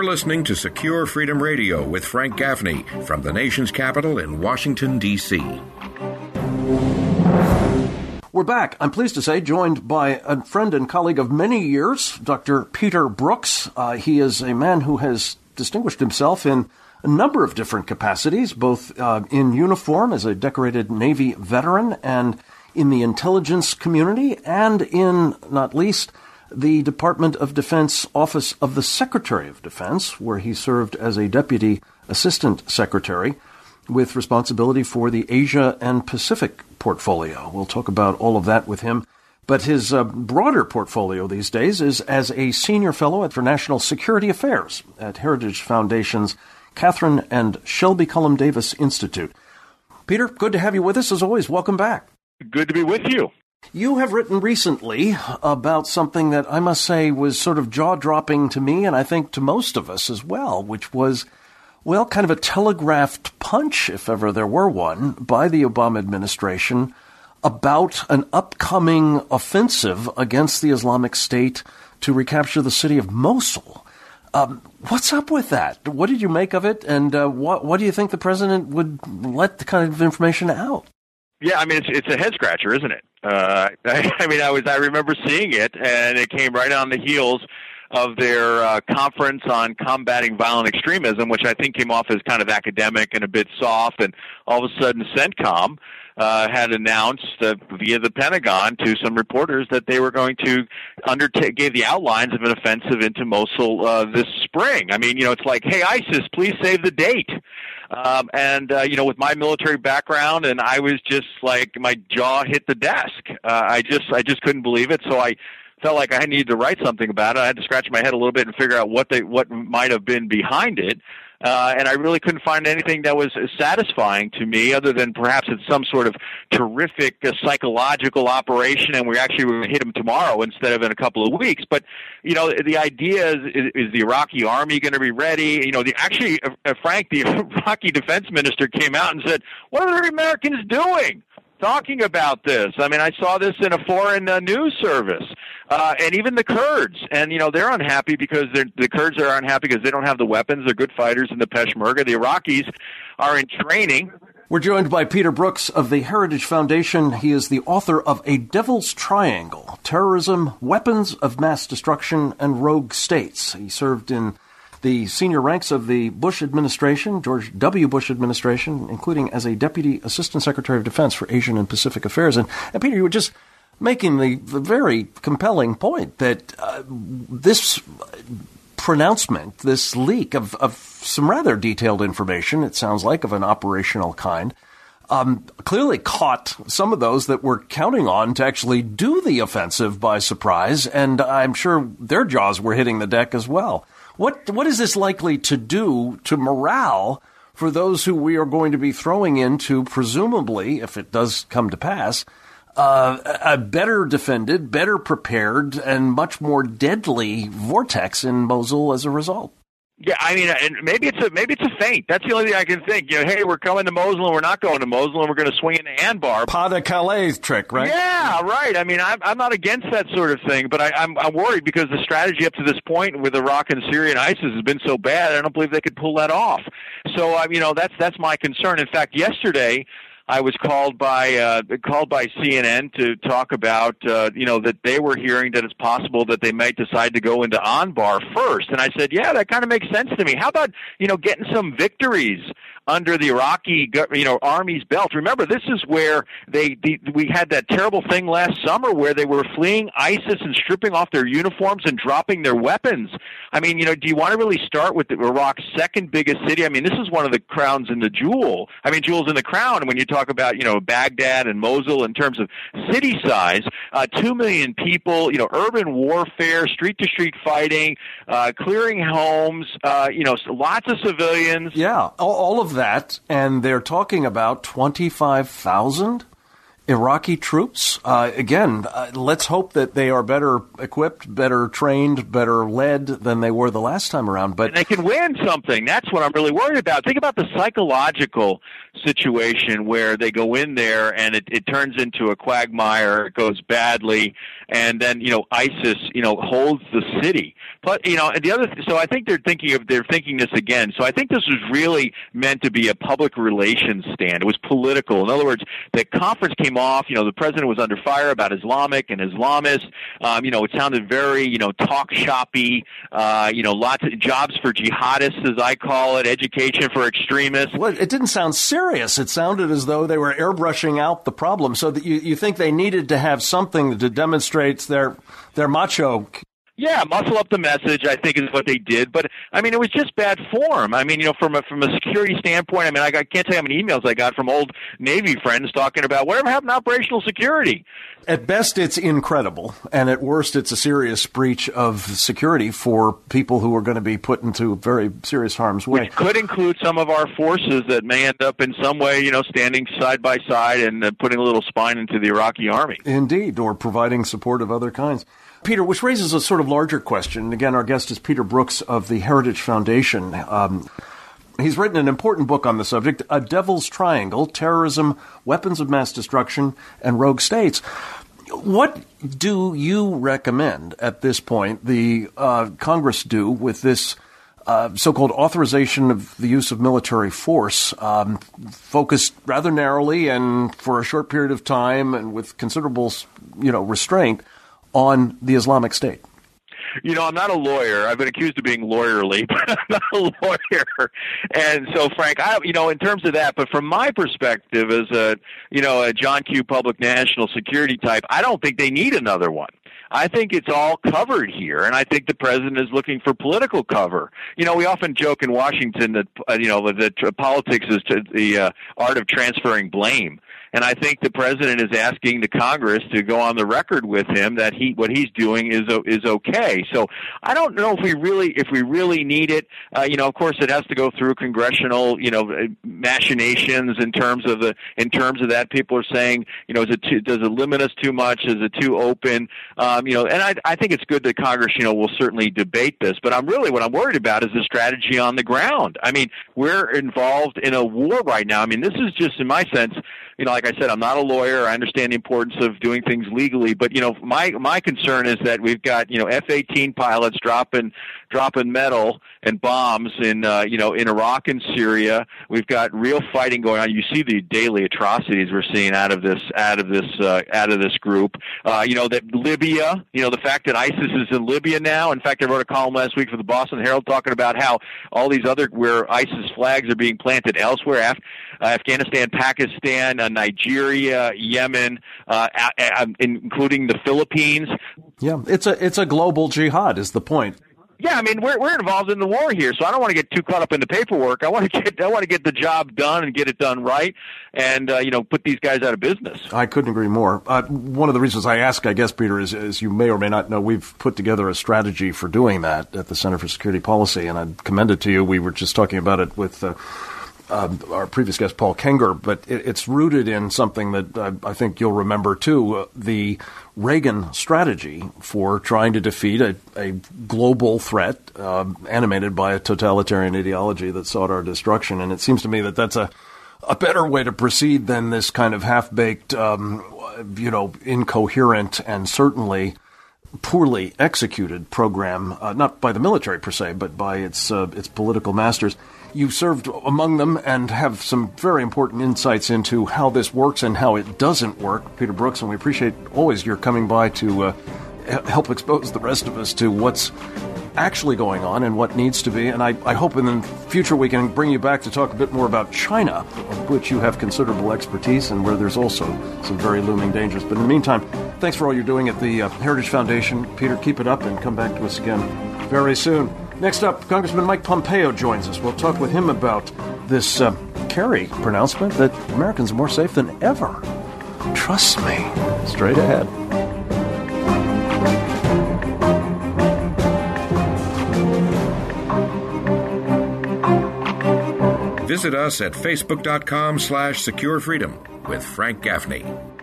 listening to Secure Freedom Radio with Frank Gaffney from the nation's capital in Washington, D.C. We're back, I'm pleased to say, joined by a friend and colleague of many years, Dr. Peter Brooks. He is a man who has distinguished himself in a number of different capacities, both in uniform as a decorated Navy veteran and in the intelligence community, and in, not least, the Department of Defense Office of the Secretary of Defense, where he served as a Deputy Assistant Secretary with responsibility for the Asia and Pacific portfolio. We'll talk about all of that with him. But his broader portfolio these days is as a Senior Fellow for National Security Affairs at Heritage Foundation's Catherine and Shelby Cullom Davis Institute. Peter, good to have you with us as always. Welcome back. Good to be with you. You have written recently about something that I must say was sort of jaw-dropping to me, and I think to most of us as well, which was, well, kind of a telegraphed punch, if ever there were one, by the Obama administration about an upcoming offensive against the Islamic State to recapture the city of Mosul. What's up with that? What did you make of it, and what do you think the president would let the kind of information out? Yeah, I mean, it's a head-scratcher, isn't it? I remember seeing it, and it came right on the heels of their conference on combating violent extremism, which I think came off as kind of academic and a bit soft, and all of a sudden CENTCOM had announced via the Pentagon to some reporters that they were going to gave the outlines of an offensive into Mosul this spring. I mean, it's like, hey, ISIS, please save the date. With my military background, and I was just like, my jaw hit the desk. I just couldn't believe it. So I felt like I needed to write something about it. I had to scratch my head a little bit and figure out what might have been behind it. And I really couldn't find anything that was satisfying to me, other than perhaps it's some sort of terrific psychological operation, and we're actually going to hit them tomorrow instead of in a couple of weeks. But the idea is the Iraqi army going to be ready? Frank, the Iraqi defense minister came out and said, "What are the Americans doing talking about this?" I mean, I saw this in a foreign news service, and even the Kurds, and they're unhappy because the Kurds are unhappy because they don't have the weapons. They're good fighters in the Peshmerga. The Iraqis are in training. We're joined by Peter Brooks of the Heritage Foundation. He is the author of A Devil's Triangle: Terrorism, Weapons of Mass Destruction, and Rogue States. He served in the senior ranks of the Bush administration, George W. Bush administration, including as a Deputy Assistant Secretary of Defense for Asian and Pacific Affairs. And Peter, you were just making the very compelling point that this pronouncement, this leak of some rather detailed information, it sounds like, of an operational kind, clearly caught some of those that were counting on to actually do the offensive by surprise, and I'm sure their jaws were hitting the deck as well. What is this likely to do to morale for those who we are going to be throwing into, presumably, if it does come to pass, a better defended, better prepared, and much more deadly vortex in Mosul as a result? Yeah, I mean, and maybe it's a feint. That's the only thing I can think. Hey, we're coming to Mosul, and we're not going to Mosul, and we're going to swing into Anbar. Pas-de-Calais trick, right? Yeah, right. I mean, I'm not against that sort of thing, but I'm worried because the strategy up to this point with Iraq and Syria and ISIS has been so bad. I don't believe they could pull that off. So, that's my concern. In fact, yesterday I was called by CNN to talk about that they were hearing that it's possible that they might decide to go into Anbar first, and I said, yeah, that kind of makes sense to me. How about getting some victories under the Iraqi army's belt? Remember, this is where we had that terrible thing last summer where they were fleeing ISIS and stripping off their uniforms and dropping their weapons. I mean, do you want to really start with Iraq's second biggest city? I mean, this is one of the crowns in the jewel. I mean, jewels in the crown. And when you talk about Baghdad and Mosul in terms of city size, 2 million people, urban warfare, street to street fighting, clearing homes, lots of civilians. Yeah, all of that, and they're talking about 25,000 Iraqi troops, let's hope that they are better equipped, better trained, better led than they were the last time around. But and they can win something. That's what I'm really worried about. Think about the psychological situation where they go in there and it turns into a quagmire, it goes badly, and then, ISIS, holds the city. But, and the other, so I think they're thinking this again. So I think this was really meant to be a public relations stand. It was political. In other words, the conference came off, the president was under fire about Islamic and Islamists. It sounded very, talk shoppy, lots of jobs for jihadists, as I call it, education for extremists. Well, it didn't sound serious. It sounded as though they were airbrushing out the problem. So that you think they needed to have something to demonstrate their macho. Yeah, muscle up the message, I think, is what they did. But, it was just bad form. From a security standpoint, I can't tell you how many emails I got from old Navy friends talking about whatever happened to operational security. At best, it's incredible. And at worst, it's a serious breach of security for people who are going to be put into very serious harm's way. Which could include some of our forces that may end up in some way, standing side by side and putting a little spine into the Iraqi army. Indeed, or providing support of other kinds. Peter, which raises a sort of larger question. Again, our guest is Peter Brooks of the Heritage Foundation. He's written an important book on the subject, A Devil's Triangle, Terrorism, Weapons of Mass Destruction, and Rogue States. What do you recommend at this point the Congress do with this so-called authorization of the use of military force, focused rather narrowly and for a short period of time and with considerable, restraint on the Islamic State? I'm not a lawyer. I've been accused of being lawyerly, but I'm not a lawyer. And so, Frank, in terms of that, but from my perspective as a John Q. Public national security type, I don't think they need another one. I think it's all covered here, and I think the president is looking for political cover. We often joke in Washington that, that politics is the art of transferring blame. And I think the president is asking the Congress to go on the record with him that what he's doing is okay. So I don't know if we really need it. Of course, it has to go through congressional, machinations in terms of that. People are saying, does it limit us too much? Is it too open? And I think it's good that Congress, will certainly debate this. But what I'm worried about is the strategy on the ground. We're involved in a war right now. This is just, in my sense, like I said, I'm not a lawyer. I understand the importance of doing things legally, but my concern is that we've got F-18 pilots dropping metal and bombs in Iraq and Syria. We've got real fighting going on. You see the daily atrocities we're seeing out of this group. That Libya. The fact that ISIS is in Libya now. In fact, I wrote a column last week for the Boston Herald talking about how all these where ISIS flags are being planted elsewhere. Afghanistan, Pakistan, Nigeria, Yemen, including the Philippines. Yeah, it's a global jihad is the point. Yeah, we're involved in the war here, so I don't want to get too caught up in the paperwork. I want to get the job done and get it done right, and put these guys out of business. I couldn't agree more. One of the reasons I ask, I guess, Peter, is as you may or may not know, we've put together a strategy for doing that at the Center for Security Policy, and I commend it to you. We were just talking about it with our previous guest, Paul Kenger, but it's rooted in something that I think you'll remember, too, the Reagan strategy for trying to defeat a global threat animated by a totalitarian ideology that sought our destruction. And it seems to me that that's a better way to proceed than this kind of half-baked, incoherent and certainly poorly executed program, not by the military per se, but by its political masters. You served among them and have some very important insights into how this works and how it doesn't work, Peter Brooks, and we appreciate always your coming by to help expose the rest of us to what's actually going on and what needs to be. And I hope in the future we can bring you back to talk a bit more about China, of which you have considerable expertise and where there's also some very looming dangers. But in the meantime, thanks for all you're doing at the Heritage Foundation. Peter, keep it up and come back to us again very soon. Next up, Congressman Mike Pompeo joins us. We'll talk with him about this Kerry pronouncement that Americans are more safe than ever. Trust me. Straight ahead. Visit us at facebook.com/securefreedom with Frank Gaffney.